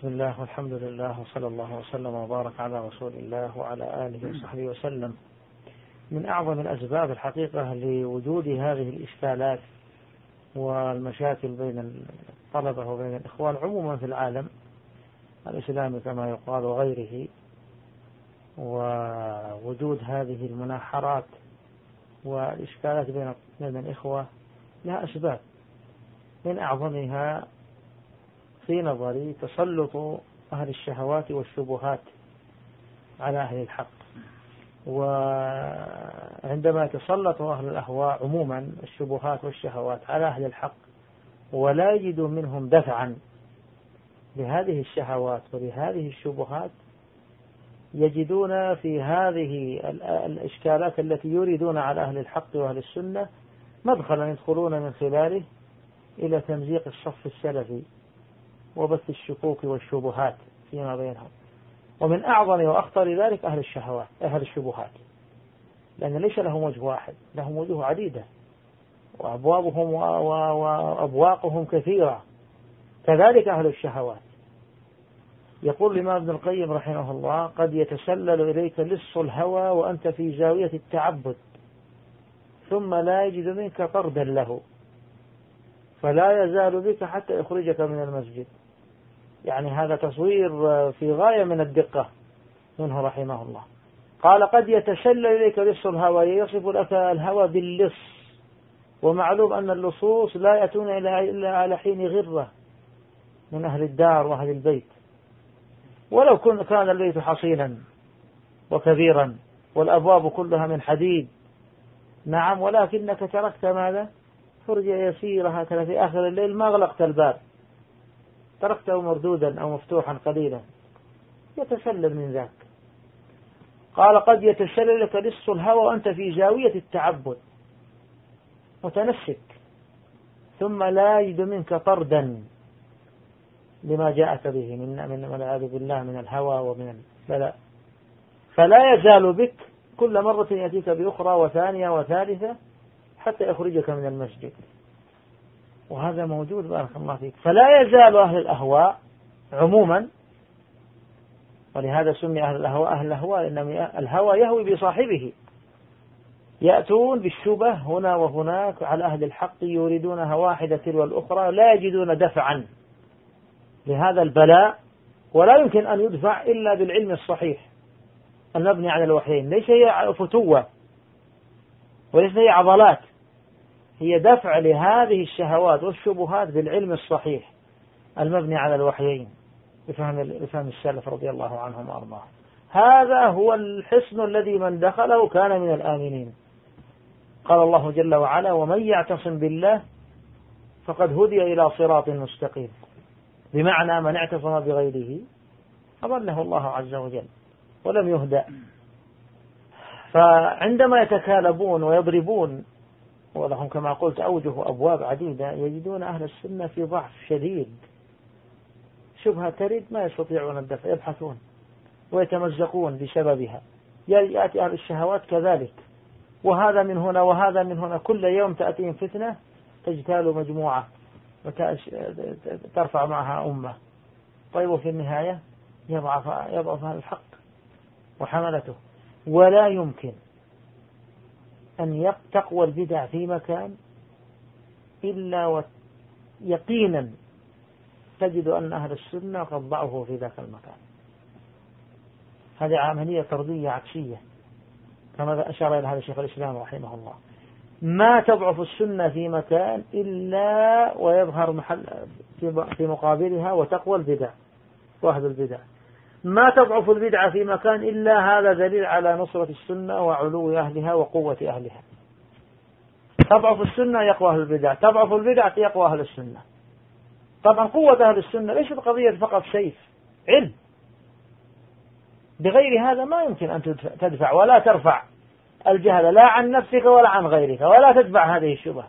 بسم الله والحمد لله وصلى الله وسلم وبارك على رسول الله وعلى آله وصحبه وسلم. من أعظم الأسباب الحقيقة لوجود هذه الإشكالات والمشاكل بين الطلبة وبين الإخوان عموما في العالم الإسلامي كما يقال وغيره، ووجود هذه المناحرات والإشكالات بين الإخوة لها أسباب، من أعظمها في نظري تسلط أهل الشهوات والشبهات على أهل الحق. وعندما يتسلط أهل الأهواء عموما الشبهات والشهوات على أهل الحق ولا يجدوا منهم دفعا لهذه الشهوات ولهذه الشبهات، يجدون في هذه الإشكالات التي يريدون على أهل الحق وأهل السنة مدخلا يدخلون من خلاله إلى تمزيق الصف السلفي وبث الشكوك والشبهات فيما بينهم. ومن أعظم وأخطر ذلك أهل الشهوات أهل الشبهات، لأن ليس لهم وجه واحد، لهم وجوه عديدة وأبوابهم وأبواقهم كثيرة. كذلك أهل الشهوات. يقول الإمام ابن القيم رحمه الله: قد يتسلل إليك لص الهوى وأنت في زاوية التعبد ثم لا يجد منك طردا له فلا يزال بك حتى يخرجك من المسجد. يعني هذا تصوير في غاية من الدقة منه رحمه الله. قال: قد يتسلل إليك لص الهوى، يصف لك الهوى باللص، ومعلوم أن اللصوص لا يأتون إلا على حين غرة من أهل الدار وأهل البيت، ولو كان البيت حصينا وكبيرا والأبواب كلها من حديد، نعم، ولكنك تركت ماذا؟ فرجة يسيرة هكذا في آخر الليل، ما غلقت الباب، تركته مردودا أو مفتوحا قليلا، يتسلل من ذاك. قال: قد يتسلل لك لص الهوى وأنت في زاوية التعبد متنسك ثم لا يجد منك طردا لما جاءت به من والعياذ بالله من الهوى ومن البلاء، فلا يزال بك كل مرة يأتيك بأخرى وثانية وثالثة حتى يخرجك من المسجد. وهذا موجود بارك الله فيك. فلا يزال أهل الأهواء عموما، ولهذا سمي أهل الأهواء أهل الأهواء، لأن الهوى يهوي بصاحبه، يأتون بالشبه هنا وهناك على أهل الحق، يريدونها واحدة تلو الأخرى، لا يجدون دفعا لهذا البلاء، ولا يمكن أن يدفع إلا بالعلم الصحيح المبني على الوحيين. ليس هي فتوة وليس هي عضلات، هي دفع لهذه الشهوات والشبهات بالعلم الصحيح المبني على الوحيين بفهم السلف رضي الله عنهم وأرضاهم. هذا هو الحصن الذي من دخله كان من الآمنين. قال الله جل وعلا: ومن يعتصم بالله فقد هدي إلى صراط مستقيم، بمعنى من اعتصم بغيره أضله الله عز وجل ولم يهدى. فعندما يتكالبون ويضربون ولهم كما قلت أوجه وأبواب عديدة، يجدون أهل السنة في ضعف شديد، شبهة ترد ما يستطيعون الدفع، يبحثون ويتمزقون بسببها. يأتي أهل الشهوات كذلك، وهذا من هنا وهذا من هنا، كل يوم تأتيهم فتنة تجتال مجموعة وترفع معها أمة. طيب، وفي النهاية يضعف هذا الحق وحملته. ولا يمكن أن تقوى البدع في مكان إلا ويقينا تجد أن أهل السنة قد ضعفوا في ذاك المكان. هذه عملية طردية عكسية كما أشار إلى هذا شيخ الإسلام رحمه الله. ما تضعف السنة في مكان إلا ويظهر محل في مقابلها وتقوى البدع وأهل البدع. ما تضعف البدعة في مكان إلا هذا دليل على نصرة السنة وعلو أهلها وقوة أهلها. تضعف السنة يقوى أهل البدع، تضعف البدع يقوى أهل السنة. طبعا قوة أهل السنة ليست قضية فقط سيف، علم. بغير هذا ما يمكن أن تدفع ولا ترفع الجهل لا عن نفسك ولا عن غيرك، ولا تدفع هذه الشبهة.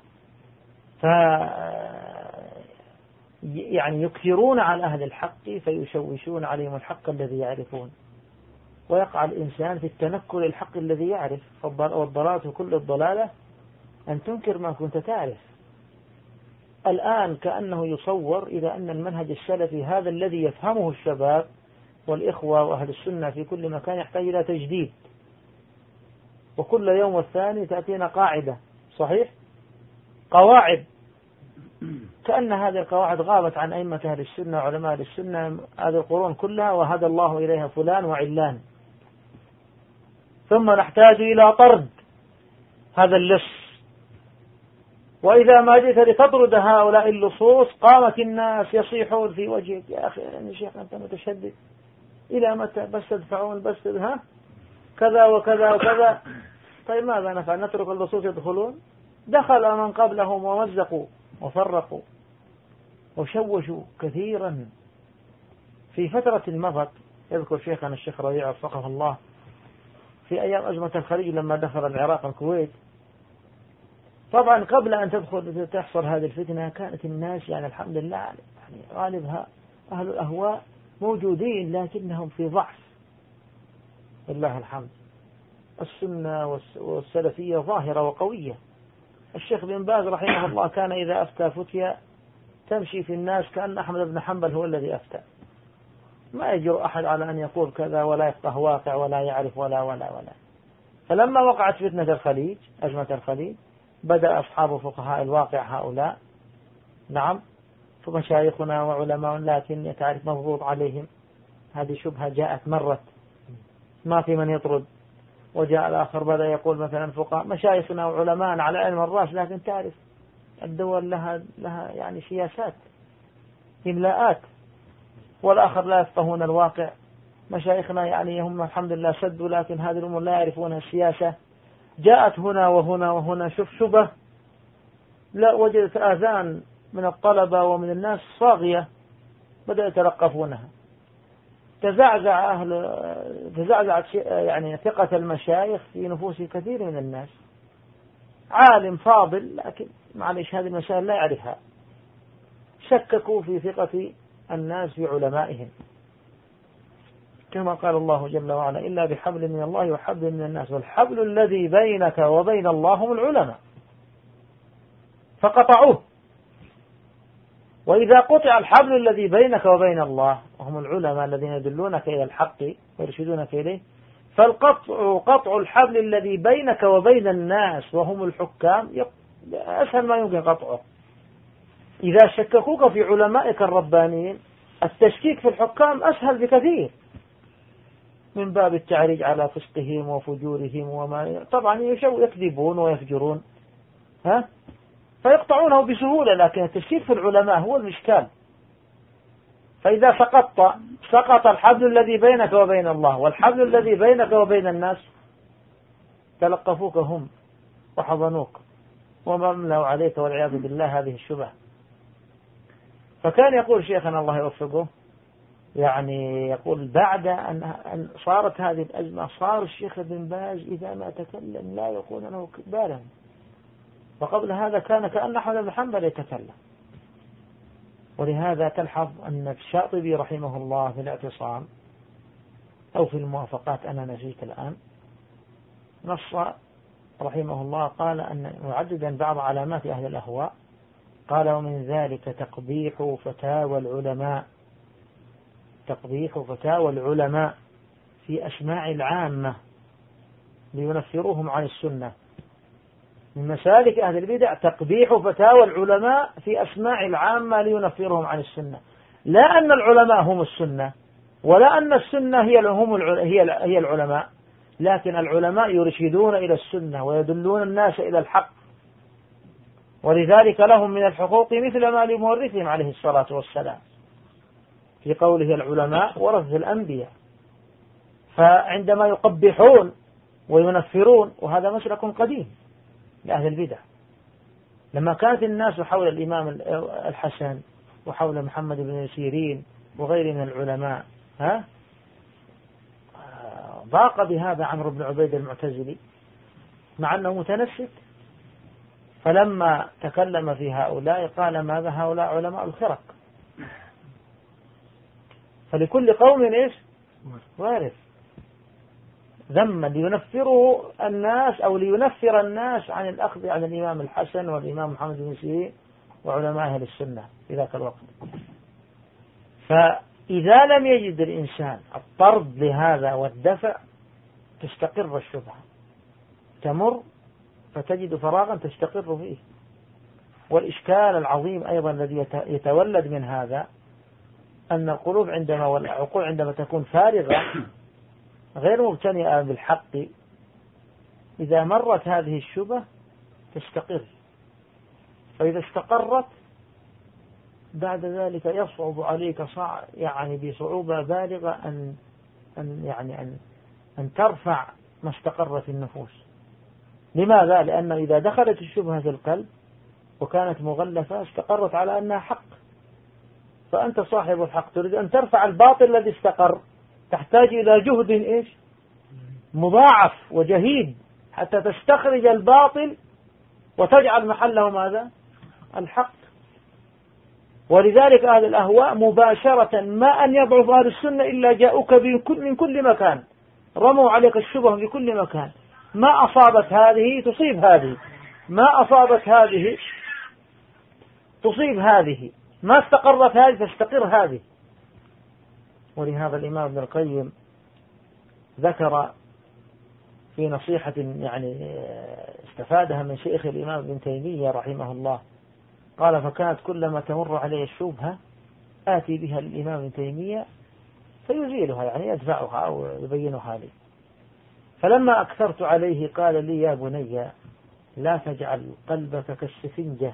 يعني يكثرون على أهل الحق فيشوشون عليهم الحق الذي يعرفون، ويقع الإنسان في التنكر الحق الذي يعرف. والضلالة كل الضلالة أن تنكر ما كنت تعرف. الآن كأنه يصور إلى أن المنهج السلفي هذا الذي يفهمه الشباب والإخوة وأهل السنة في كل مكان يحتاج إلى تجديد، وكل يوم والثاني تأتينا قاعدة، صحيح؟ قواعد كأن هذه القواعد غابت عن أئمة أهل السنة وعلماء أهل السنة هذه القرون كلها، وهدى الله إليها فلان وعلان. ثم نحتاج إلى طرد هذا اللص، وإذا ما جئت لتطرد هؤلاء اللصوص قامت الناس يصيحون في وجهك: يا أخي يا شيخ أنت متشدد، إلى متى بس تدفعون بس كذا وكذا وكذا. طيب ماذا نفعل؟ نترك اللصوص يدخلون؟ دخل من قبلهم ومزقوا وفرقوا وشوشوا كثيرا. في فترة مضت يذكر شيخنا الشيخ ربيع وفقه الله في أيام أزمة الخليج لما دخل العراق الكويت، طبعا قبل أن تحصل هذه الفتنة كانت الناس يعني الحمد لله يعني غالبها أهل الأهواء موجودين لكنهم في ضعف، لله الحمد. السنة والسلفية ظاهرة وقوية. الشيخ بن باز رحمه الله كان إذا أفتى فتيا تمشي في الناس كأن أحمد بن حنبل هو الذي أفتى، ما يجرؤ أحد على أن يقول كذا ولا يفقه واقع ولا يعرف ولا. فلما وقعت فتنة الخليج أزمة الخليج بدأ أصحاب فقهاء الواقع هؤلاء، نعم، فمشايخنا وعلماء لكن تعرف مضغوط عليهم، هذه شبهة جاءت مرت ما في من يطرد. وجاء الآخر بدأ يقول مثلا فقهاء مشايخنا وعلماء على علم الرأس، لكن تعرف الدول لها يعني سياسات إملاءات، والآخر لا يفقهون الواقع. مشايخنا يعني هم الحمد لله سدوا، لكن هذه الأمور لا يعرفون السياسة. جاءت هنا وهنا وهنا شبه، لا وجدت آذان من الطلبة ومن الناس صاغية بدأوا يتلقفونها. تزعزعت يعني ثقة المشايخ في نفوس كثير من الناس. عالم فاضل لكن معلش هذه المسائل لا يعرفها، شككوا في ثقة الناس في علمائهم، كما قال الله جل وعلا: إلا بحبل من الله وحبل من الناس والحبل الذي بينك وبين الله هم العلماء، فقطعوه. وإذا قطع الحبل الذي بينك وبين الله وهم العلماء الذين يدلونك إلى الحق ويرشدونك إليه، قطع الحبل الذي بينك وبين الناس وهم الحكام أسهل ما يمكن قطعه. إذا شككوك في علمائك الربانيين التشكيك في الحكام أسهل بكثير، من باب التعريج على فسقهم وفجورهم وما طبعا يكذبون ويفجرون فيقطعونه بسهولة، لكن التشكيك في العلماء هو المشكال. فإذا سقط الحبل الذي بينك وبين الله والحبل الذي بينك وبين الناس تلقفوك هم وحضنوك ومملوا عليك والعياذ بالله هذه الشبه. فكان يقول شيخنا الله يوفقه، يعني يقول بعد أن صارت هذه الأزمة صار الشيخ ابن باز إذا ما تكلم لا يقول أنه بالا، وقبل هذا كأن أحمد بن حنبل يتكلم. ولهذا تلحظ أن الشاطبي رحمه الله في الاعتصام أو في الموافقات أنا نسيت الآن نص رحمه الله قال أن معددا بعض علامات أهل الأهواء قال: ومن ذلك تقبيح فتاوى العلماء في أسماع العامة لينفروهم عن السنة. من مسالك أهل البدع تقبيح فتاوى العلماء في أسماع العامة لينفرهم عن السنة، لا أن العلماء هم السنة ولا أن السنة هي العلماء، لكن العلماء يرشدون إلى السنة ويدلون الناس إلى الحق، ولذلك لهم من الحقوق مثل ما لمورثهم عليه الصلاة والسلام في قوله: العلماء ورثة الأنبياء. فعندما يقبحون وينفرون، وهذا مسلك قديم لأهل البدع، لما كانت الناس حول الإمام الحسن وحول محمد بن سيرين وغيره من العلماء ضاق بهذا عمرو بن عبيد المعتزلي مع أنه متنسك، فلما تكلم في هؤلاء قال: ماذا هؤلاء علماء الخرق، فلكل قوم إيش وارث. ذما لينفره الناس أو لينفر الناس عن الأخذ عن الإمام الحسن والإمام محمد بن سيرين وعلماء أهل السنة في ذاك الوقت. فإذا لم يجد الإنسان الطرد لهذا والدفع تستقر الشبهة، تمر فتجد فراغا تستقر فيه. والإشكال العظيم أيضا الذي يتولد من هذا أن القلوب عندما والعقول عندما تكون فارغة غير مبتنئة بالحق، إذا مرت هذه الشبهة تستقر، فإذا استقرت بعد ذلك يصعب عليك يعني بصعوبة بالغة أن ترفع ما استقر في النفوس. لماذا؟ لأن إذا دخلت الشبهة في القلب وكانت مغلفة استقرت على أنها حق، فأنت صاحب الحق تريد أن ترفع الباطل الذي استقر، تحتاج إلى جهد مضاعف وجهيد حتى تستخرج الباطل وتجعل محله ماذا؟ الحق. ولذلك أهل الأهواء مباشرة ما أن يضعف أهل السنة إلا جاءوك من كل مكان، رموا عليك الشبه في كل مكان، ما أصابت هذه تصيب هذه، ما أصابت هذه تصيب هذه، ما استقرت هذه تستقر هذه. ولهذا الإمام ابن القيم ذكر في نصيحة يعني استفادها من شيخ الإمام ابن تيمية رحمه الله، قال: فكانت كلما تمر علي الشبهة آتي بها للإمام ابن تيمية فيزيلها، يعني يدفعها أو يبينها لي. فلما أكثرت عليه قال لي: يا بني لا تجعل قلبك كالسفنجة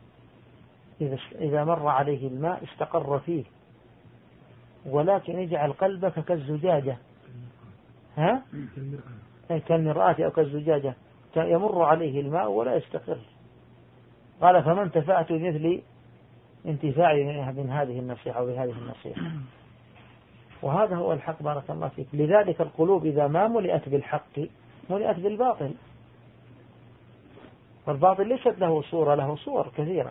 إذا مر عليه الماء استقر فيه، ولكن اجعل قلبك كالزجاجة، كالمرآة أو كالزجاجة يمر عليه الماء ولا يستقر. قال: فما انتفعت مثل انتفاعي من هذه النصيحة أو بهذه النصيحة. وهذا هو الحق، بارك الله فيك. لذلك القلوب إذا ما ملئت بالحق ملئت بالباطل، والباطل ليست له صورة، له صور كثيرة.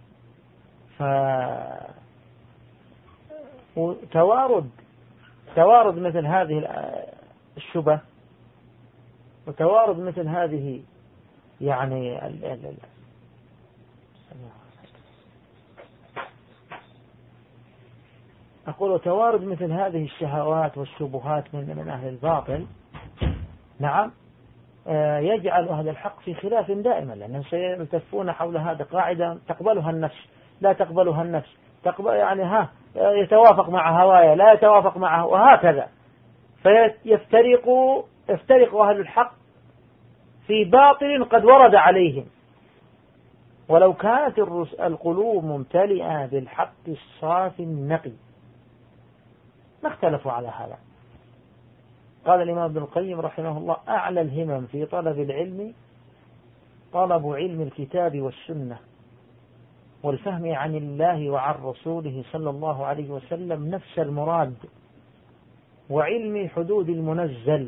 توارد مثل هذه الشبه وتوارد مثل هذه يعني أقول توارد مثل هذه الشهوات والشبهات من أهل الباطل، نعم، يجعل أهل الحق في خلاف دائما، لأنهم سيلتفون حول هذا قاعدة تقبلها النفس لا تقبلها النفس، يعني يتوافق مع هوايا لا يتوافق معه، وهكذا. فيفترق أهل الحق في باطل قد ورد عليهم. ولو كانت القلوب ممتلئة بالحق الصافي النقي ما اختلفوا على هذا. قال الإمام ابن القيم رحمه الله: أعلى الهمم في طلب العلم طلب علم الكتاب والسنة والفهم عن الله وعن رسوله صلى الله عليه وسلم نفس المراد، وعلم حدود المنزل.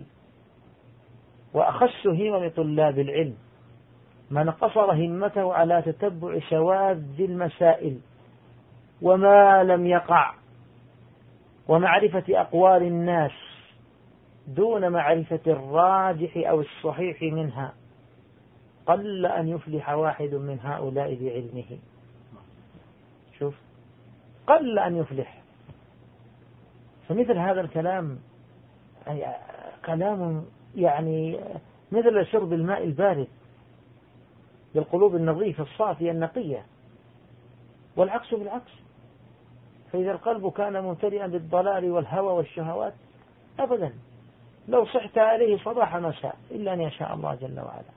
وأخص همم طلاب العلم من قصر همته على تتبع شواذ المسائل وما لم يقع، ومعرفة أقوال الناس دون معرفة الراجح أو الصحيح منها، قل أن يفلح واحد من هؤلاء بعلمه. شوف، قل أن يفلح. فمثل هذا الكلام كلام يعني مثل شرب الماء البارد للقلوب النظيفة الصافية النقية، والعكس بالعكس. فإذا القلب كان ممتلئا بالضلال والهوى والشهوات أبدا لو صحت عليه صباح مساء إلا أن يشاء الله جل وعلا.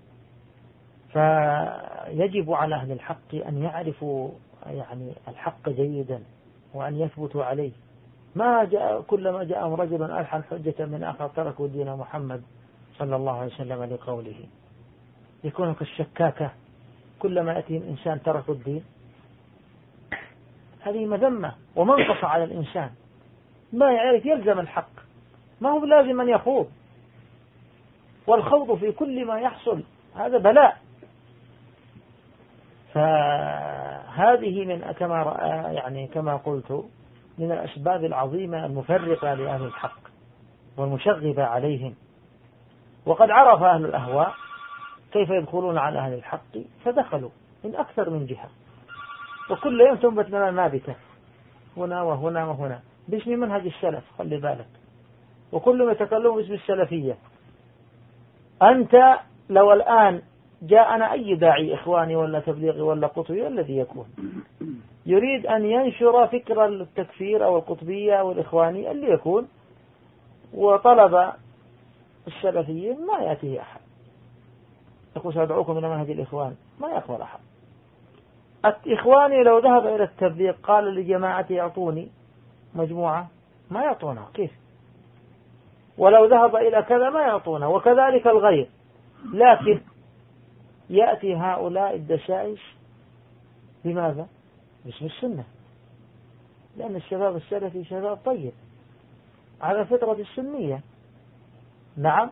فيجب على أهل الحق أن يعرفوا يعني الحق جيدا وأن يثبتوا عليه. كلما جاءهم رجل ألحن حجة من آخر تركوا دين محمد صلى الله عليه وسلم لقوله، يكون كالشكاكة، كلما يأتيهم إنسان تركوا الدين. هذه مذمة ومنقصة على الإنسان، ما يعرف يلزم الحق، ما هو لازم أن يخوض، والخوض في كل ما يحصل هذا بلاء. فهذه من كما قلت من الأسباب العظيمة المفرقة لأهل الحق والمشغبة عليهم. وقد عرف أهل الأهواء كيف يدخلون على أهل الحق فدخلوا من أكثر من جهة. وكل يوم تنبت لنا نابتة هنا وهنا وهنا باسم منهج السلف، خلي بالك، وكلهم يتكلمون باسم السلفية. أنت لو الآن جاءنا أي داعي إخواني ولا تبليغي ولا قطبي الذي يكون يريد أن ينشر فكر التكفير أو القطبية أو الإخواني اللي يكون، وطلب السلفيين ما يأتيه أحد يقول سأدعوكم إلى منهج الإخوان، ما يقبل أحد. الإخواني لو ذهب إلى التبليغ قال لجماعتي يعطوني مجموعة ما يعطونه كيف، ولو ذهب إلى كذا ما يعطونه، وكذلك الغير. لكن يأتي هؤلاء الدسائس بماذا؟ باسم السنة، لأن الشباب السلفي شباب طيب على فطرة السنية. نعم،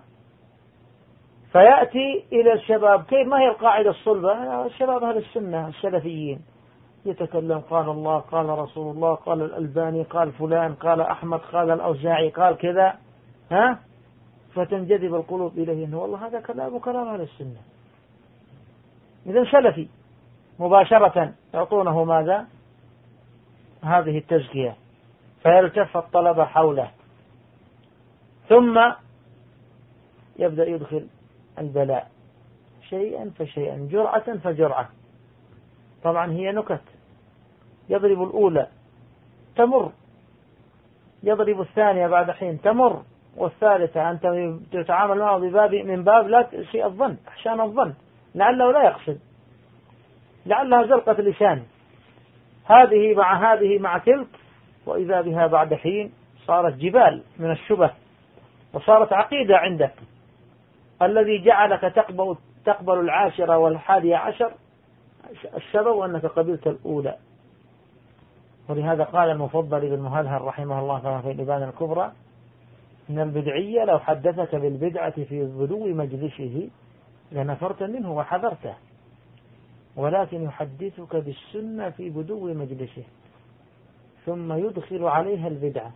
فيأتي إلى الشباب كيف؟ ما هي القاعدة الصلبة؟ الشباب أهل السنة السلفيين يتكلم قال الله قال رسول الله قال الألباني قال فلان قال أحمد قال الأوزاعي قال كذا، ها؟ فتنجذب القلوب إليه إنه والله هذا كلام أهل السنة. إذن سلفي مباشرة يعطونه ماذا؟ هذه التزكية، فيلتف الطلبة حوله، ثم يبدأ يدخل البلاء شيئا فشيئا جرعة فجرعة. طبعا هي نكت، يضرب الأولى تمر، يضرب الثانية بعد حين تمر، والثالثة أنت تتعامل معه من باب لا تسيء الظن، أحسان الظن، لعله لا يقصد، لعلها زلقة لسان، هذه مع تلك، وإذا بها بعد حين صارت جبال من الشبه وصارت عقيدة عندك. الذي جعلك تقبل العاشرة والحادية عشر السبب أنك قبلت الأولى. ولهذا قال المفضل بن مهلهل رحمه الله كما في الإبانة الكبرى إن البدعية لو حدثك بالبدعة في بدو مجلسه لنفرت منه وحذرته، ولكن يحدثك بالسنة في بدو مجلسه ثم يدخل عليها البدعة،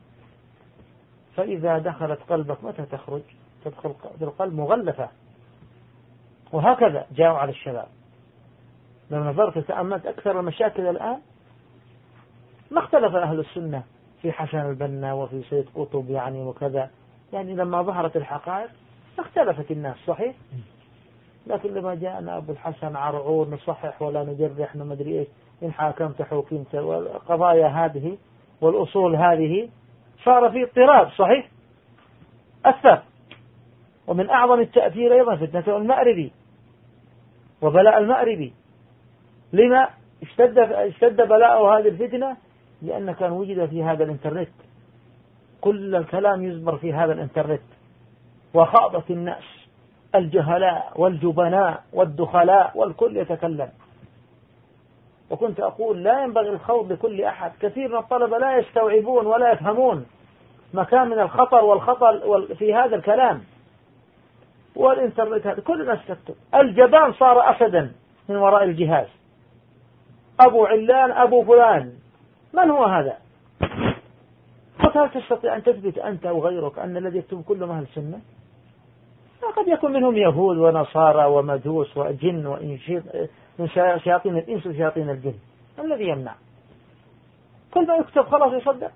فإذا دخلت قلبك متى تخرج؟ تدخل بالقلب مغلفة. وهكذا جاءوا على الشباب. لو نظرت تأملت أكثر المشاكل الآن ما اختلف أهل السنة في حسن البنا وفي سيد قطب يعني وكذا، يعني لما ظهرت الحقائق اختلفت الناس صحيح، لكن لما جاءنا أبو الحسن عرعور نصحح ولا نجرح نمدري إيش إن حاكمت حوكمت والقضايا هذه والأصول هذه صار في اضطراب صحيح أثر. ومن أعظم التأثير أيضا فتنة المأربي وبلاء المأربي. لما اشتد بلاء هذه الفتنة؟ لأن كان وجد في هذا الانترنت، كل الكلام يزبر في هذا الانترنت، وخاضت الناس الجهلاء والجبناء والدخلاء والكل يتكلم. وكنت أقول لا ينبغي الخوض لكل أحد، كثير من الطلبة لا يستوعبون ولا يفهمون مكان من الخطر في هذا الكلام. والإنترنت هذا كل الناس تكتب، الجبان صار أسدا من وراء الجهاز، أبو علان أبو فلان، من هو هذا؟ هل تستطيع أن تثبت أنت وغيرك أن الذي يكتب كلهم أهل السنة؟ قد يكون منهم يهود ونصارى ومجوس وجن وإنشيط من شياطين الإنس وشياطين الجن، الذي يمنع كل ما يكتب خلاص يصدق.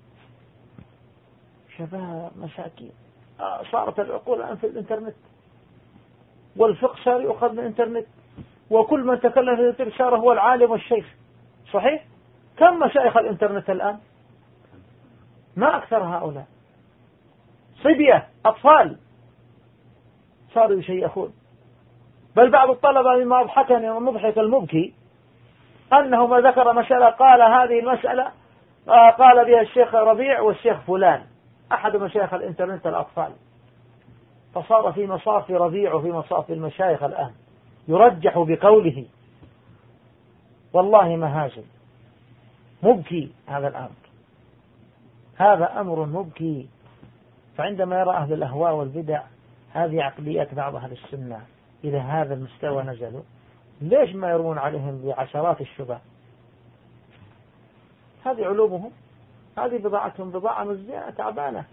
شباب مساكين، صارت العقول الآن في الإنترنت، والفقه صار يؤخذ من الإنترنت، وكل من تكلم في الإنترنت صار هو العالم والشيخ صحيح. كم مشايخ الإنترنت الآن؟ ما أكثر هؤلاء، صبية أطفال صاروا يشيخون. بل بعض الطلبة مما أضحكني ومضحك المبكي أنه ما ذكر مسألة قال هذه المسألة قال بها الشيخ ربيع والشيخ فلان أحد مشايخ الإنترنت الأطفال، فصار في مصاف ربيع وفي مصاف المشايخ الآن يرجح بقوله. والله مهازل، مبكي هذا الأمر، هذا أمر مبكي. فعندما يرى أهل الأهواء والبدع هذه عقليات بعض أهل السنة إلى هذا المستوى نزلوا، ليش ما يرون عليهم بعشرات الشبه؟ هذه علومهم، هذه بضاعتهم بضاعة مزجاة تعبانة.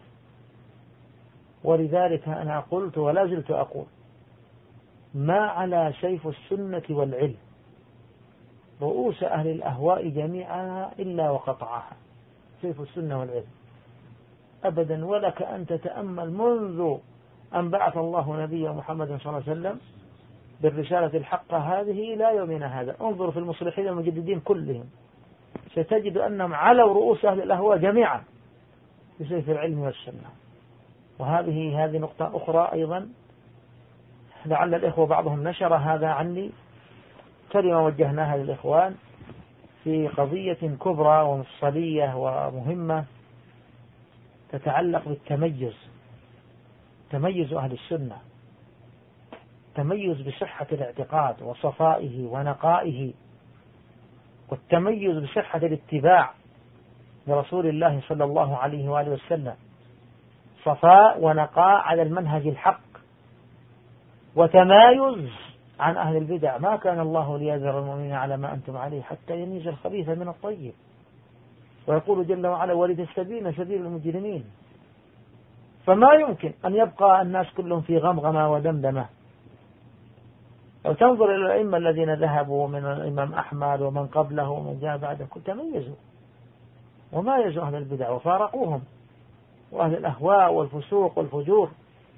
ولذلك أنا قلت ولا زلت أقول ما على سيف السنة والعلم رؤوس أهل الأهواء جميعا إلا وقطعها سيف السنة والعلم أبدا. ولك أن تتأمل منذ أن بعث الله نبي محمد صلى الله عليه وسلم بالرسالة الحقة هذه إلى يومنا هذا، انظر في المصلحين المجددين كلهم ستجد أنهم علوا رؤوس أهل الأهواء جميعا بسيف العلم والسنة. وهذه نقطة أخرى أيضا لعل الإخوة بعضهم نشر هذا عني، كلمة وجهناها للإخوان في قضية كبرى ومفصلية ومهمة تتعلق بالتميز، تميز أهل السنة، تميز بصحة الاعتقاد وصفائه ونقائه، والتميز بصحة الاتباع لرسول الله صلى الله عليه وآله وسلم، صفاء ونقاء على المنهج الحق، وتمايز عن أهل البدع. ما كان الله ليذر المؤمنين على ما أنتم عليه حتى يميز الخبيث من الطيب، ويقول جل وعلا ولتستبين سبيل المجرمين. فما يمكن أن يبقى الناس كلهم في غمغمة ودمدمة. لو تنظر إلى الأئمة الذين ذهبوا من الإمام أحمد ومن قبله ومن جاء بعده تميزوا ومايزوا أهل البدع وفارقوهم، وأهل الأهواء والفسوق والفجور.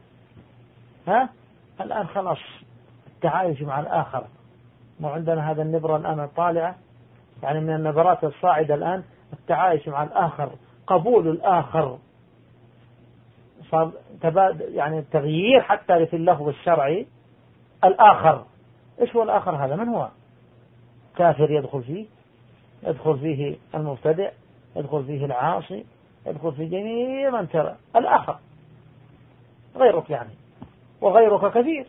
الآن خلاص التعايش مع الآخر، ما عندنا هذا النبرة الآن الطالعة، يعني من النبرات الصاعدة الآن التعايش مع الآخر، قبول الآخر، صار يعني التغيير حتى في اللفظ الشرعي. الآخر إيش هو الآخر هذا؟ من هو؟ كافر يدخل فيه المبتدع، يدخل فيه العاصي، يدخل في جميع من ترى. الآخر غيرك يعني، وغيرك كثير،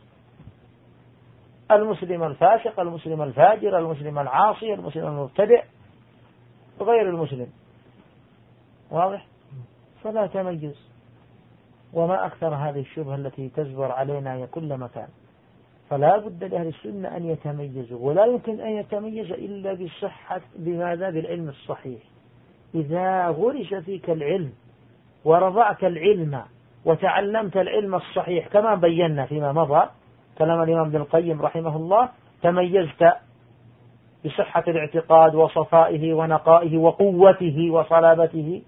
المسلم الفاسق، المسلم الفاجر، المسلم العاصي، المسلم المبتدع، غير المسلم. واضح؟ فلا تميز. وما أكثر هذه الشبهة التي تزبر علينا كل مكان. فلا بد لأهل السنة أن يتميزوا، ولا يمكن أن يتميز إلا بصحة بماذا؟ بالعلم الصحيح. إذا غرس فيك العلم ورضعت العلم وتعلمت العلم الصحيح كما بينا فيما مضى كلام الإمام ابن القيم رحمه الله، تميزت بصحة الاعتقاد وصفائه ونقائه وقوته وصلابته،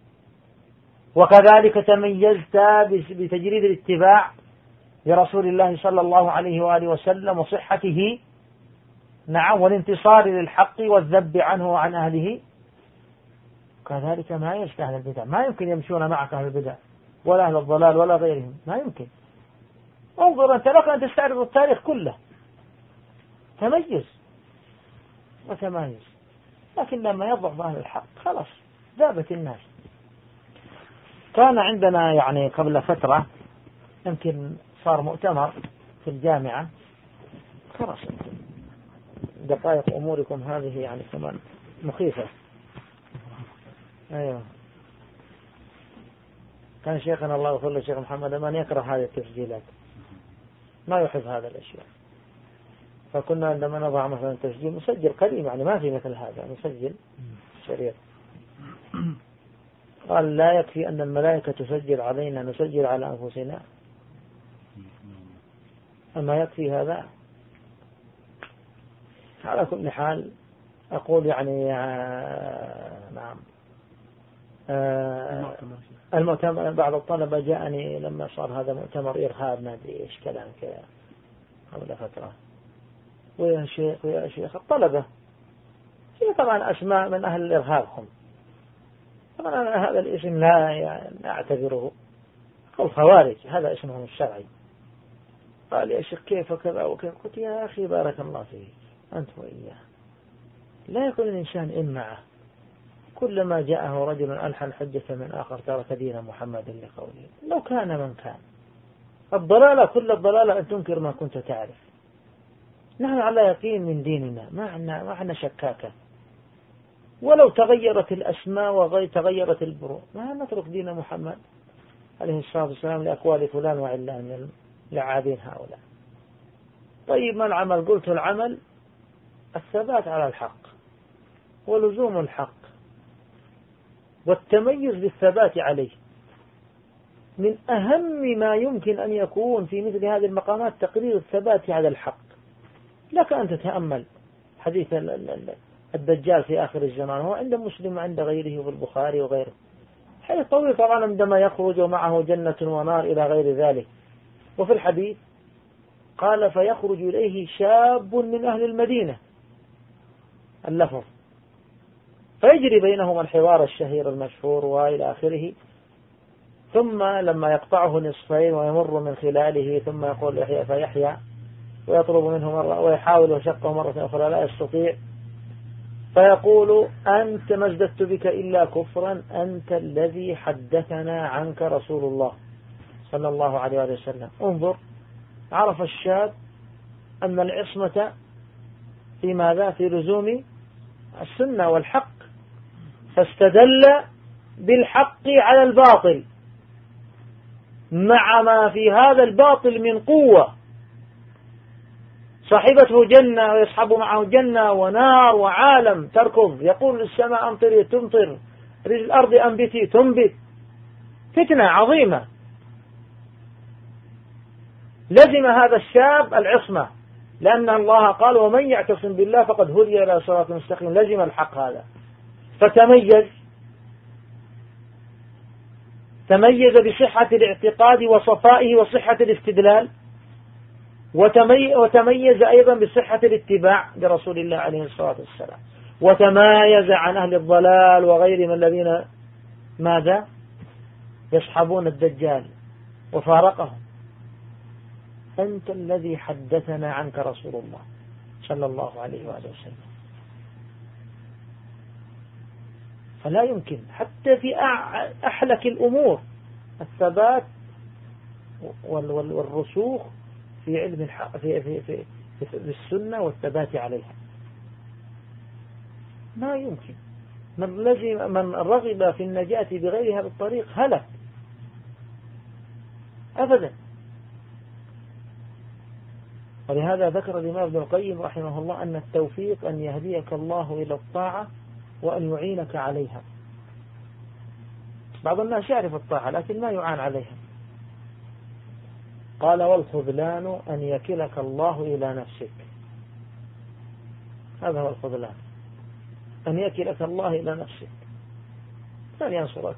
وكذلك تميزت بتجريد الاتباع لرسول الله صلى الله عليه وآله وسلم وصحته، نعم، والانتصار للحق والذب عنه وعن أهله. كذلك ما يستاهل البدع، ما يمكن يمشون معك أهل البدع ولا أهل الضلال ولا غيرهم، ما يمكن. انظر أنت لك أن تستعرض التاريخ كله، تميز وتمايز. لكن لما يضعف أهل الحق خلاص ذابت الناس. كان عندنا يعني قبل فترة يمكن صار مؤتمر في الجامعة، خلاص دقائق أموركم هذه يعني كمان مخيفة. أيوة، كان شيخنا الله يغفر له الشيخ محمد أمان يكره هذه التسجيلات، ما يحب هذا الأشياء. فكنا عندما نضع مثلا تسجيل نسجل قديم، يعني ما في مثل هذا، نسجل شريط. قال لا يكفي أن الملائكة تسجل علينا، نسجل على أنفسنا. أما يكفي هذا؟ على كل حال أقول يعني نعم، المؤتمر بعض الطلبة جاءني لما صار هذا مؤتمر إرهاب ما أدري إيش كلام كذا قبل فترة، ويا شيخ الطلبة في طبعا أسماء من أهل الإرهاب هم، طبعا أنا هذا الاسم لا يعني أعتبره الخوارج، هذا اسمهم الشرعي. قال يا شيخ كيف كذا وكيف؟ قلت يا أخي بارك الله فيك أنت وإياه، لا يكون الإنسان إمعة كلما جاءه رجل ألحن حجة من آخر ترك دين محمد لقوله. لو كان من كان، الضلالة كل الضلالة أن تنكر ما كنت تعرف. نحن على يقين من ديننا، ما عنا شكاكة، ولو تغيرت الأسماء وغير تغيرت البروء ما نترك دين محمد عليه الصلاة والسلام لأقوال فلان وعلان من اللاعبين هؤلاء. طيب ما العمل؟ قلت العمل الثبات على الحق ولزوم الحق والتميز بالثبات عليه. من أهم ما يمكن أن يكون في مثل هذه المقامات تقرير الثبات على الحق. لك أن تتأمل حديث الدجال في آخر الزمان هو عند مسلم وعند غيره وفي البخاري وغيره، حديث طويل طبعا، عندما يخرج ومعه جنة ونار إلى غير ذلك. وفي الحديث قال فيخرج إليه شاب من أهل المدينة، اللفظ، فيجري بينهما الحوار الشهير المشهور وإلى آخره، ثم لما يقطعه نصفين ويمر من خلاله ثم يقول يحيى فيحيى، ويطلب منه مرة ويحاول وشقه مرة أخرى لا يستطيع، فيقول أنت ما ازددت بك إلا كفرا، أنت الذي حدثنا عنك رسول الله صلى الله عليه وسلم. انظر، عرف الشاب أن العصمة في ماذا؟ في لزوم السنة والحق، فاستدل بالحق على الباطل مع ما في هذا الباطل من قوة، صاحبته جنة ويصحب معه جنة ونار وعالم تركض، يقول للسماء أمطري تمطر، للأرض أنبتي تنبت، فتنة عظيمة. لزم هذا الشاب العصمة، لأن الله قال ومن يعتصم بالله فقد هدي إلى صراط مستقيم، لزم الحق هذا، تميز بصحة الاعتقاد وصفائه وصحة الاستدلال، وتميز أيضا بصحة الاتباع لرسول الله عليه الصلاة والسلام، وتمايز عن أهل الضلال وغيرهم الذين ماذا؟ يصحبون الدجال، وفارقهم. أنت الذي حدثنا عنك رسول الله صلى الله عليه وآله وسلم. فلا يمكن حتى في أحلك الأمور الثبات والرسوخ في علم الحق في السنة والثبات عليها. ما يمكن. من رغب في النجاة بغير هذا الطريق هلك أبدا. ولهذا ذكر الإمام ابن القيم رحمه الله أن التوفيق أن يهديك الله إلى الطاعة وأن يعينك عليها. بعض الناس يعرف الطاعة لكن ما يعان عليها. قال والخذلان أن يكلك الله إلى نفسك. هذا هو الخذلان، أن يكلك الله إلى نفسك، من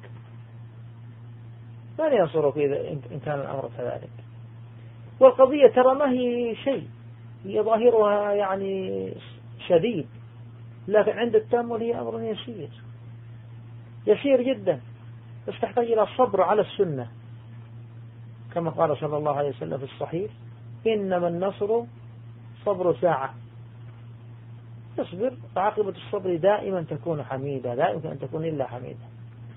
ينصرك إن كان الأمر كذلك. والقضية ترى ما هي شيء، هي ظاهرها يعني شديد، لكن عند التأمل هي أمر يسير جدا، بس تحتاج إلى الصبر على السنة، كما قال صلى الله عليه وسلم في الصحيح إنما النصر صبر ساعة. تصبر، فعاقبة الصبر دائما تكون حميدة، لا يمكن أن تكون إلا حميدة.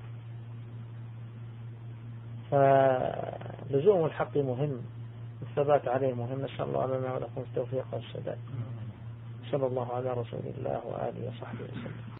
فلزوم الحق مهم، الثبات عليه مهم. نسأل الله لنا ولكم التوفيق والسداد. صلى الله على رسول الله وآله وصحبه وسلم.